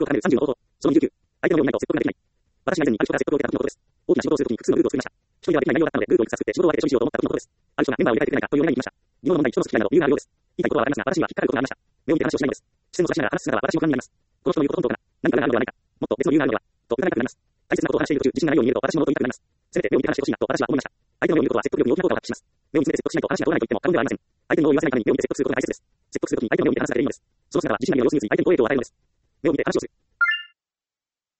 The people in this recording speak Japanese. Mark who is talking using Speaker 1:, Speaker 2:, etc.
Speaker 1: かめる30の方法。その29。相手の目を見ないと説得ができない。私が以前にある人から説得を受けた時のことです。大きな仕事をするときに複数のルールを作りました。一人ではできない内容だったので、ルールをいくつか作って仕事を分けて処理しようと思った時のことです。ある人がメンバーを入れ替えてくれないかというお願いに行きました。疑問の問題、人の好き嫌いなど理由があるようです。言いたいことはありますが、私には引っかかることがありました。目を見て話をしないのです。視線をずらしながら話す姿は私の不安になります。この人の言うこと本当かな。何か裏があるのではないか。もっと別の理由があるのでは。と疑いたくなります。大切なことを話している途中、自信がないように見えると私のものと言いたくなります。せめて目を見て話してほしいなと私は思いました。相手の目を見ることは説得力に大きな効果を発揮します。目を見つめて説得しないと話が通らないと言っても過言ではありません。相手の目を言わせないために目を見て説得することが大切です。説得するときに相手の目を見て話すだけでいいのです。その姿は自信がない様子について相手に好影響を与えるのです。目を見て話をする。